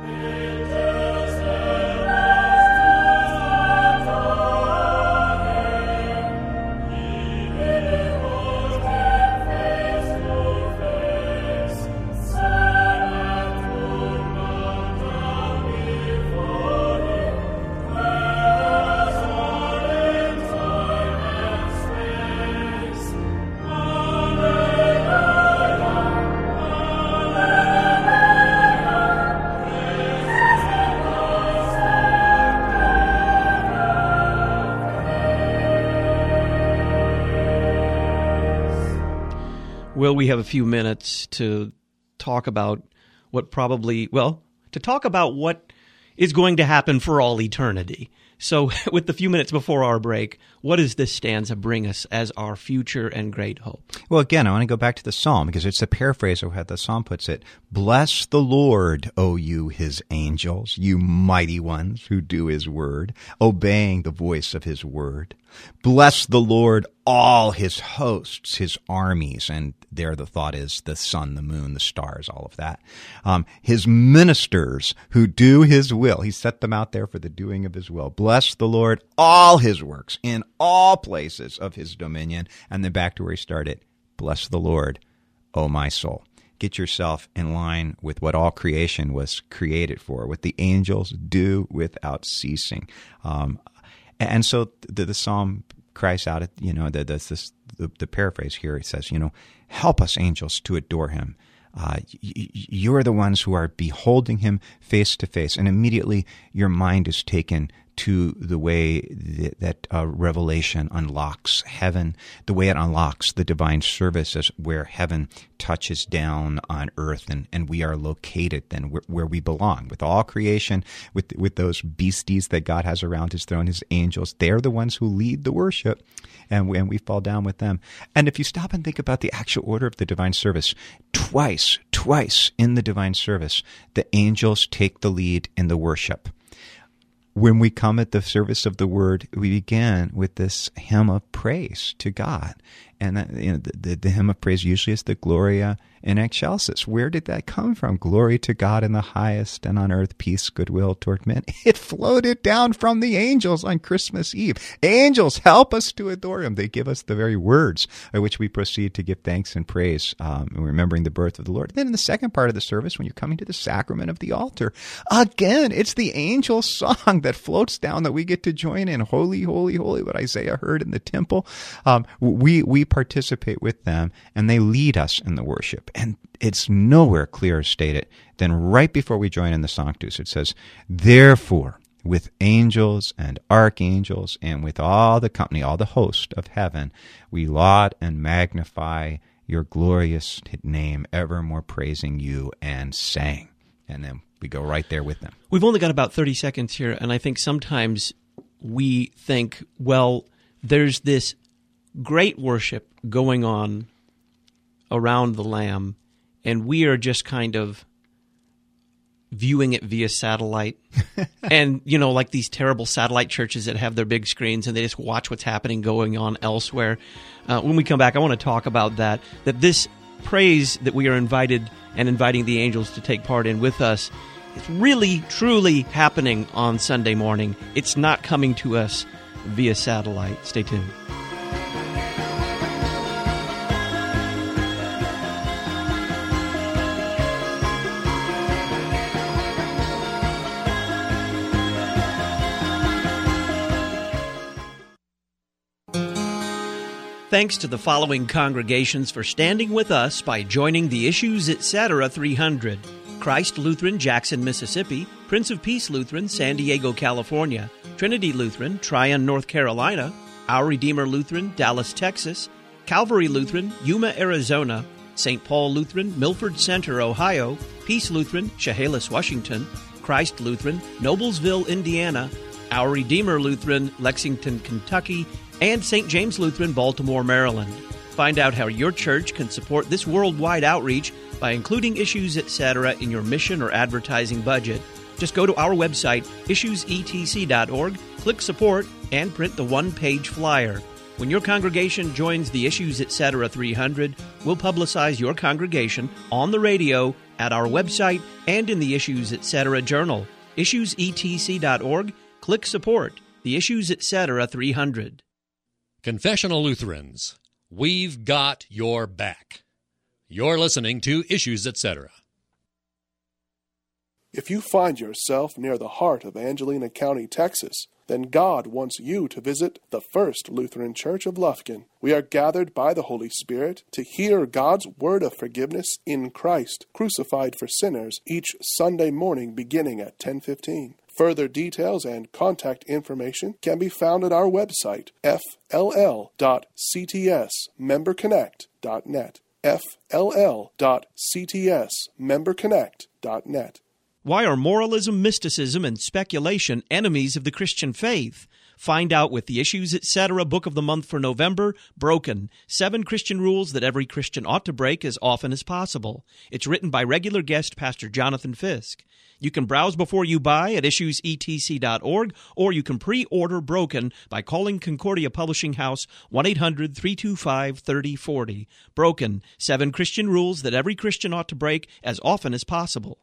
A: Well, we have a few minutes to talk about what probably, well, to talk about what is going to happen for all eternity. So with the few minutes before our break, what does this stanza bring us as our future and great hope?
B: Well, again, I want to go back to the psalm because it's a paraphrase of how the psalm puts it. Bless the Lord, O you his angels, you mighty ones who do his word, obeying the voice of his word. Bless the Lord, all his hosts, his armies, and there the thought is the sun, the moon, the stars, all of that. Um, his ministers who do his will. He set them out there for the doing of his will. Bless the Lord, all his works in all places of his dominion. And then back to where he started. Bless the Lord, O my soul. Get yourself in line with what all creation was created for, what the angels do without ceasing. Um, and so the, the psalm cries out, you know, the, the, this, the, the paraphrase here, it says, you know, help us, angels, to adore him. Uh, y- you're the ones who are beholding him face to face. And immediately your mind is taken to the way that, that uh, Revelation unlocks heaven, the way it unlocks the divine services where heaven touches down on earth, and, and we are located then where, where we belong. With all creation, with with those beasties that God has around his throne, his angels, they're the ones who lead the worship, and we, and we fall down with them. And if you stop and think about the actual order of the divine service, twice, twice in the divine service, the angels take the lead in the worship. When we come at the service of the Word, we begin with this hymn of praise to God. And that, you know, the, the, the hymn of praise usually is the Gloria in Excelsis. Where did that come from? Glory to God in the highest, and on earth peace, goodwill toward men. It floated down from the angels on Christmas Eve. Angels, help us to adore him. They give us the very words by which we proceed to give thanks and praise, um, remembering the birth of the Lord. Then in the second part of the service, when you're coming to the sacrament of the altar, again, it's the angel song that floats down that we get to join in. Holy, holy, holy, what Isaiah heard in the temple. Um, we, we participate with them, and they lead us in the worship. And it's nowhere clearer stated than right before we join in the Sanctus. It says, therefore, with angels and archangels and with all the company, all the host of heaven, we laud and magnify your glorious name, evermore praising you and saying. And then we go right there with them.
A: We've only got about thirty seconds here, and I think sometimes we think, well, there's this great worship going on around the Lamb, and we are just kind of viewing it via satellite. And, you know, like these terrible satellite churches that have their big screens and they just watch what's happening going on elsewhere. Uh, when we come back, I want to talk about that, that this praise that we are invited and inviting the angels to take part in with us, it's really, truly happening on Sunday morning. It's not coming to us via satellite. Stay tuned. Thanks to the following congregations for standing with us by joining the Issues Etc. three hundred. Christ Lutheran, Jackson, Mississippi; Prince of Peace Lutheran, San Diego, California; Trinity Lutheran, Tryon, North Carolina; Our Redeemer Lutheran, Dallas, Texas; Calvary Lutheran, Yuma, Arizona; Saint Paul Lutheran, Milford Center, Ohio; Peace Lutheran, Chehalis, Washington; Christ Lutheran, Noblesville, Indiana; Our Redeemer Lutheran, Lexington, Kentucky; and Saint James Lutheran, Baltimore, Maryland. Find out how your church can support this worldwide outreach by including Issues Etc. in your mission or advertising budget. Just go to our website, issues e t c dot org, click Support, and print the one-page flyer. When your congregation joins the Issues Etc. three hundred, we'll publicize your congregation on the radio, at our website, and in the Issues Etc. journal. issues e t c dot org, click Support, the Issues Etc. three hundred.
F: Confessional Lutherans, we've got your back. You're listening to Issues Etc.
L: If you find yourself near the heart of Angelina County, Texas, then God wants you to visit the First Lutheran Church of Lufkin. We are gathered by the Holy Spirit to hear God's word of forgiveness in Christ, crucified for sinners, each Sunday morning beginning at ten fifteen. Further details and contact information can be found at our website, f l l dot c t s member connect dot net, f l l dot c t s member connect dot net.
A: Why are moralism, mysticism, and speculation enemies of the Christian faith? Find out with the Issues Etc. Book of the Month for November, Broken, Seven Christian Rules That Every Christian Ought to Break as Often as Possible. It's written by regular guest Pastor Jonathan Fisk. You can browse before you buy at issues e t c dot org, or you can pre-order Broken by calling Concordia Publishing House one eight hundred three two five three zero four zero. Broken, Seven Christian Rules That Every Christian Ought to Break as Often as Possible.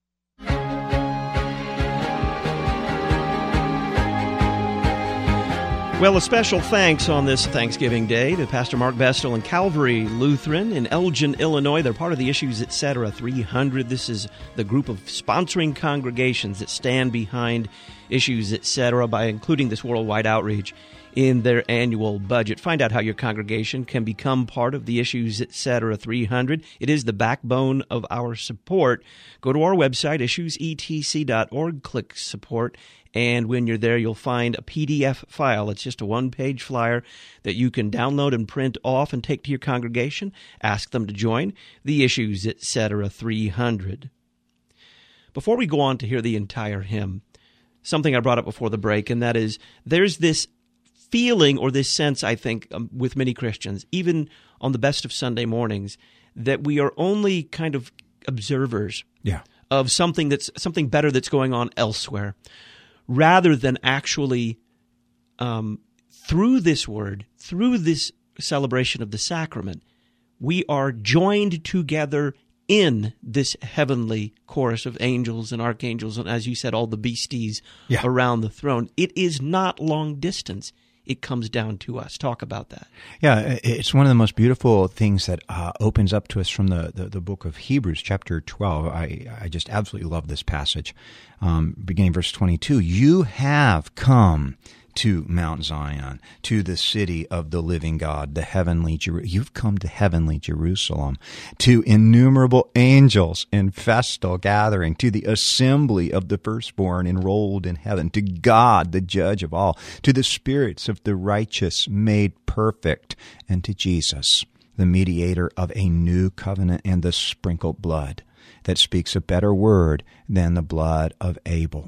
A: Well, a special thanks on this Thanksgiving Day to Pastor Mark Bestel and Calvary Lutheran in Elgin, Illinois. They're part of the Issues Etc. three hundred. This is the group of sponsoring congregations that stand behind Issues Etc. by including this worldwide outreach. in their annual budget. Find out how your congregation can become part of the Issues Etc. three hundred. It is the backbone of our support. Go to our website, issues e t c dot org, click support, and when you're there, you'll find a P D F file. It's just a one-page flyer that you can download and print off and take to your congregation. Ask them to join the Issues Etc. three hundred. Before we go on to hear the entire hymn, something I brought up before the break, and that is there's this feeling or this sense, I think, um, with many Christians, even on the best of Sunday mornings, that we are only kind of observers
B: yeah.
A: of something that's something better that's going on elsewhere, rather than actually, um, through this word, through this celebration of the sacrament, we are joined together in this heavenly chorus of angels and archangels, and as you said, all the beasties
B: yeah.
A: around the throne. It is not long distance. It comes down to us. Talk about that.
B: Yeah, it's one of the most beautiful things that uh, opens up to us from the, the, the book of Hebrews, chapter twelve. I, I just absolutely love this passage. Um, beginning verse twenty-two, you have come to Mount Zion, to the city of the living God, the heavenly Jerusalem. You've come to heavenly Jerusalem, to innumerable angels in festal gathering, to the assembly of the firstborn enrolled in heaven, to God, the judge of all, to the spirits of the righteous made perfect, and to Jesus, the mediator of a new covenant and the sprinkled blood that speaks a better word than the blood of Abel.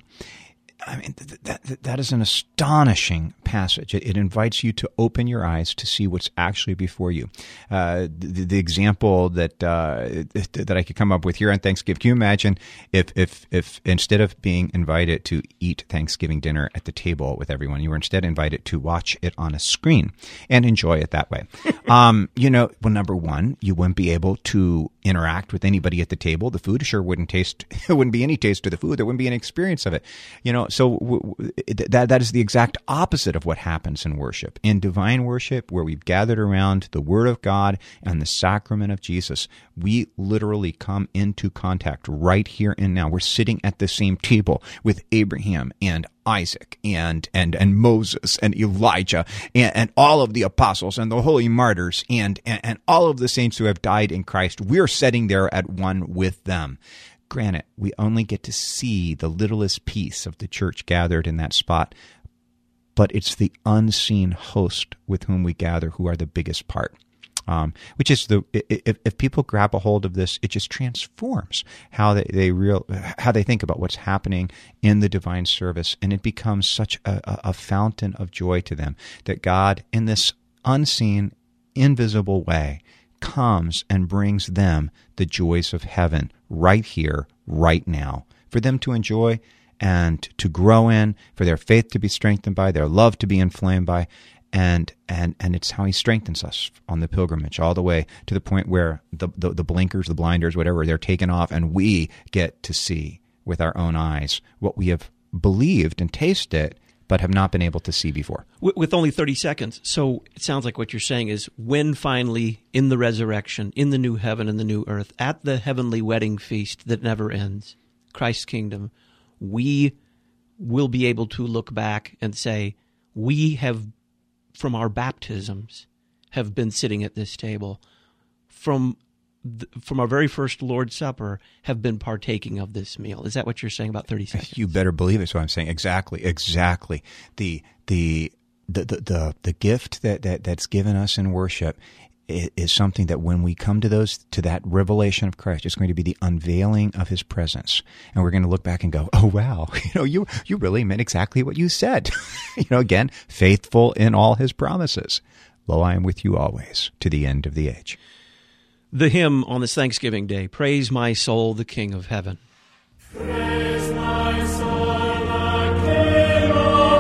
B: I mean, that, that, that is an astonishing passage. It, it invites you to open your eyes to see what's actually before you. Uh, the, the example that uh, that I could come up with here on Thanksgiving, can you imagine if, if, if instead of being invited to eat Thanksgiving dinner at the table with everyone, you were instead invited to watch it on a screen and enjoy it that way? um, you know, well, number one, you wouldn't be able to interact with anybody at the table. The food sure wouldn't taste, it wouldn't be any taste to the food. There wouldn't be any experience of it. You know, so w- w- that that is the exact opposite of what happens in worship. In divine worship, where we've gathered around the Word of God and the sacrament of Jesus, we literally come into contact right here and now. We're sitting at the same table with Abraham and Isaac and and and Moses and Elijah and, and all of the apostles and the holy martyrs and, and, and all of the saints who have died in Christ. We're sitting there at one with them. Granted, we only get to see the littlest piece of the church gathered in that spot, but it's the unseen host with whom we gather who are the biggest part. Um, which is the if, if people grab a hold of this, it just transforms how they, they real how they think about what's happening in the divine service, and it becomes such a, a fountain of joy to them that God, in this unseen, invisible way, comes and brings them the joys of heaven right here, right now, for them to enjoy and to grow in, for their faith to be strengthened by, their love to be inflamed by. And and and it's how he strengthens us on the pilgrimage all the way to the point where the, the, the blinkers, the blinders, whatever, they're taken off, and we get to see with our own eyes what we have believed and tasted but have not been able to see before.
A: With only thirty seconds. So it sounds like what you're saying is when finally, in the resurrection, in the new heaven and the new earth, at the heavenly wedding feast that never ends, Christ's kingdom, we will be able to look back and say, we have, from our baptisms, have been sitting at this table, from the, from our very first Lord's Supper, have been partaking of this meal. Is that what you're saying about thirty seconds?
B: You better believe it's what I'm saying. Exactly, exactly. The the the the the, the gift that, that that's given us in worship is, is something that when we come to those to that revelation of Christ, it's going to be the unveiling of His presence, and we're going to look back and go, "Oh wow, you know, you you really meant exactly what you said." You know, again, faithful in all His promises. Lo, I am with you always to the end of the age.
A: The hymn on this Thanksgiving Day, Praise My Soul, the King of Heaven.
C: Praise my soul, the King of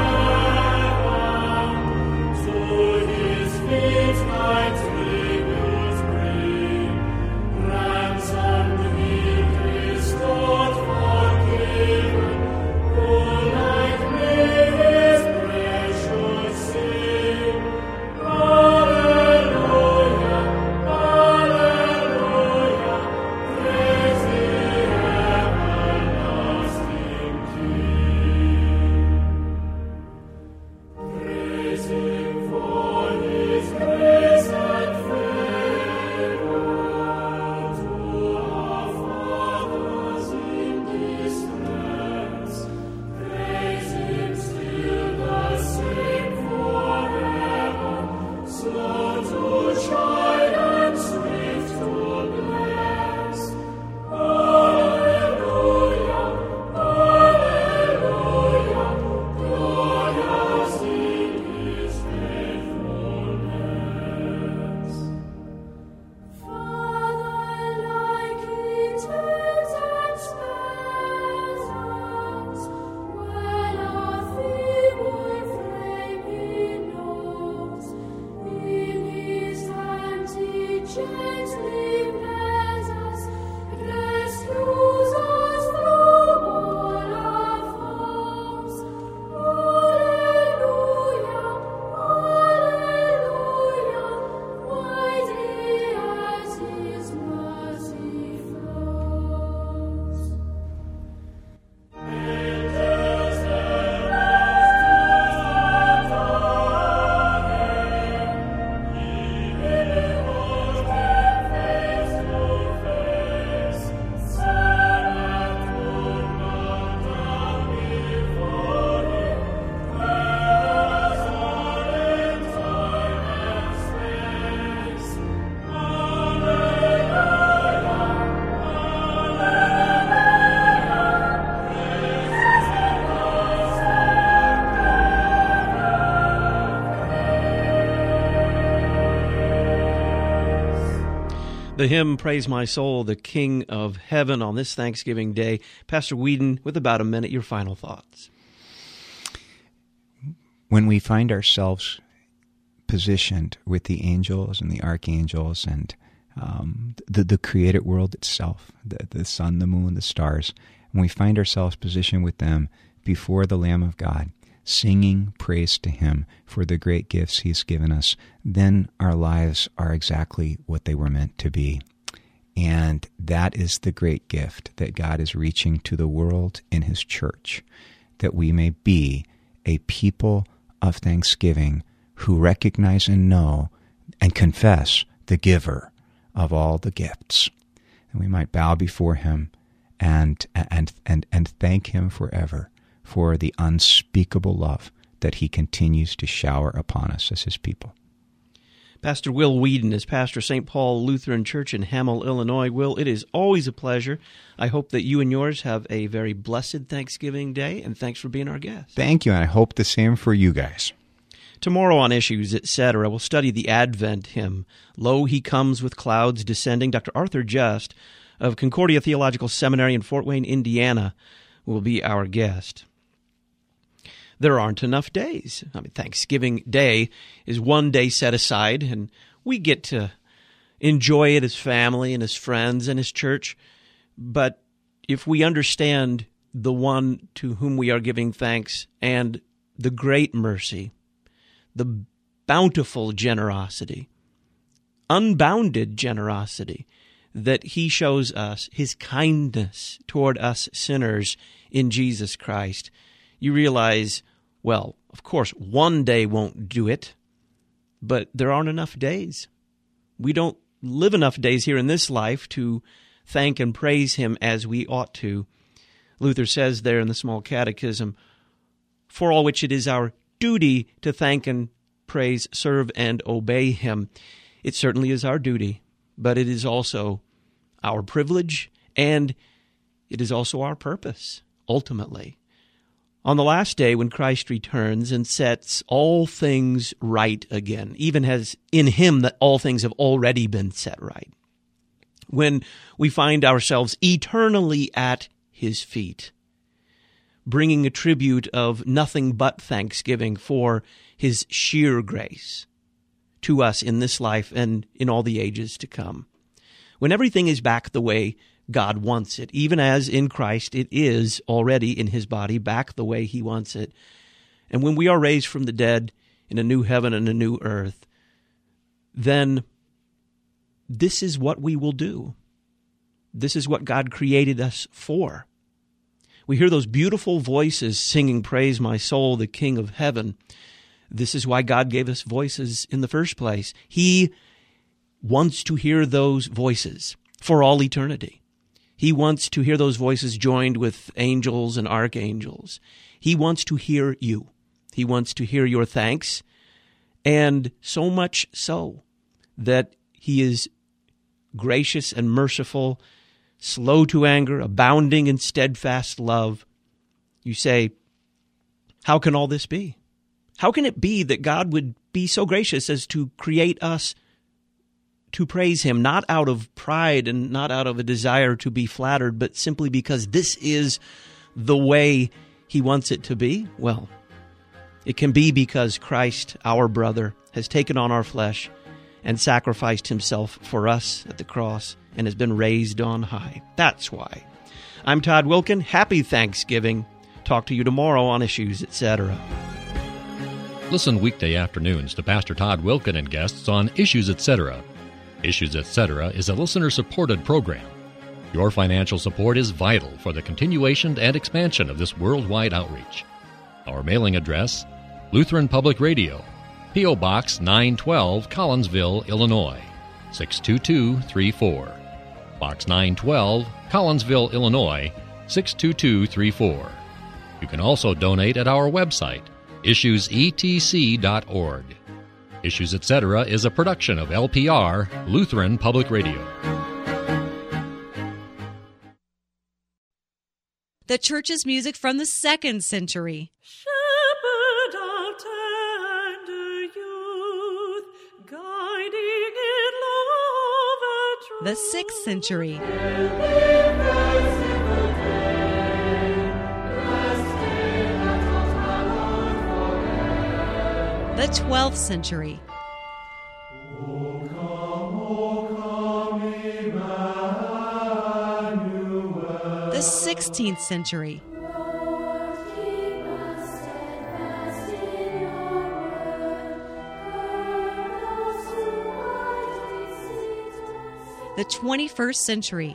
C: heaven. To his feet my tributes bring. Ransomed he, restored, forgiven. Who like me his precious sin. Hallelujah, hallelujah. Praise the everlasting
A: The hymn, Praise My Soul, the King of Heaven, on this Thanksgiving Day. Pastor Whedon, with about a minute, your final thoughts.
B: When we find ourselves positioned with the angels and the archangels and um, the, the created world itself, the, the sun, the moon, the stars, when we find ourselves positioned with them before the Lamb of God, singing praise to Him for the great gifts He's given us, then our lives are exactly what they were meant to be. And that is the great gift that God is reaching to the world in His church, that we may be a people of thanksgiving who recognize and know and confess the giver of all the gifts. And we might bow before Him and and and, and thank Him forever for the unspeakable love that He continues to shower upon us as His people.
A: Pastor Will Whedon is pastor of Saint Paul Lutheran Church in Hamel, Illinois. Will, it is always a pleasure. I hope that you and yours have a very blessed Thanksgiving Day, and thanks for being our guest.
B: Thank you, and I hope the same for you guys.
A: Tomorrow on Issues, et cetera, we'll study the Advent hymn, Lo, He Comes with Clouds Descending. Doctor Arthur Just of Concordia Theological Seminary in Fort Wayne, Indiana, will be our guest. There aren't enough days. I mean, Thanksgiving Day is one day set aside, and we get to enjoy it as family and as friends and as church. But if we understand the one to whom we are giving thanks and the great mercy, the bountiful generosity, unbounded generosity that He shows us, His kindness toward us sinners in Jesus Christ, you realize, well, of course, one day won't do it, but there aren't enough days. We don't live enough days here in this life to thank and praise Him as we ought to. Luther says there in the Small Catechism, for all which it is our duty to thank and praise, serve, and obey Him. It certainly is our duty, but it is also our privilege, and it is also our purpose, ultimately. On the last day, when Christ returns and sets all things right again, even as in Him that all things have already been set right, when we find ourselves eternally at His feet, bringing a tribute of nothing but thanksgiving for His sheer grace to us in this life and in all the ages to come, when everything is back the way God wants it, even as in Christ it is already in His body, back the way He wants it. And when we are raised from the dead in a new heaven and a new earth, then this is what we will do. This is what God created us for. We hear those beautiful voices singing, Praise my soul, the King of Heaven. This is why God gave us voices in the first place. He wants to hear those voices for all eternity. He wants to hear those voices joined with angels and archangels. He wants to hear you. He wants to hear your thanks, and so much so that He is gracious and merciful, slow to anger, abounding in steadfast love. You say, how can all this be? How can it be that God would be so gracious as to create us to praise Him, not out of pride and not out of a desire to be flattered, but simply because this is the way He wants it to be? Well, it can be because Christ, our brother, has taken on our flesh and sacrificed Himself for us at the cross and has been raised on high. That's why. I'm Todd Wilkin. Happy Thanksgiving. Talk to you tomorrow on Issues, et cetera.
F: Listen weekday afternoons to Pastor Todd Wilkin and guests on Issues, et cetera. Issues, et cetera is a listener-supported program. Your financial support is vital for the continuation and expansion of this worldwide outreach. Our mailing address, Lutheran Public Radio, P O. Box nine twelve, Collinsville, Illinois, six two two three four. Box nine twelve, Collinsville, Illinois, six two two three four. You can also donate at our website, issues e t c dot org. Issues, et cetera is a production of L P R, Lutheran Public Radio.
M: The church's music from the second century.
C: Shepherd of tender youth, guiding in love and truth.
M: The sixth century. The twelfth century. The sixteenth century. The twenty-first century.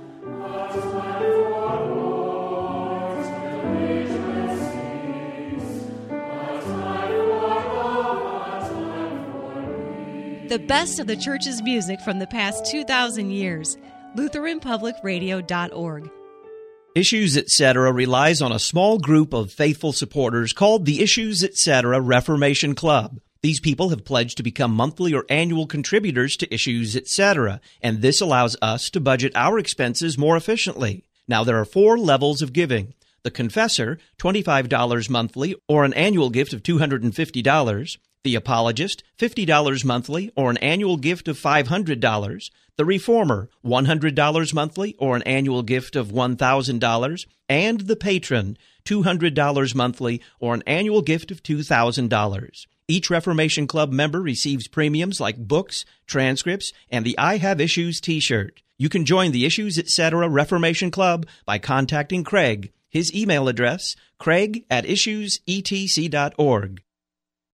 M: The best of the church's music from the past two thousand years. Lutheran Public Radio dot org.
A: Issues Etc. relies on a small group of faithful supporters called the Issues Etc. Reformation Club. These people have pledged to become monthly or annual contributors to Issues Etc., and this allows us to budget our expenses more efficiently. Now, there are four levels of giving. The Confessor, twenty-five dollars monthly or an annual gift of two hundred fifty dollars. The Apologist, fifty dollars monthly or an annual gift of five hundred dollars. The Reformer, one hundred dollars monthly or an annual gift of one thousand dollars. And the Patron, two hundred dollars monthly or an annual gift of two thousand dollars. Each Reformation Club member receives premiums like books, transcripts, and the I Have Issues t-shirt. You can join the Issues Etc. Reformation Club by contacting Craig. His email address, craig at issues e t c dot org.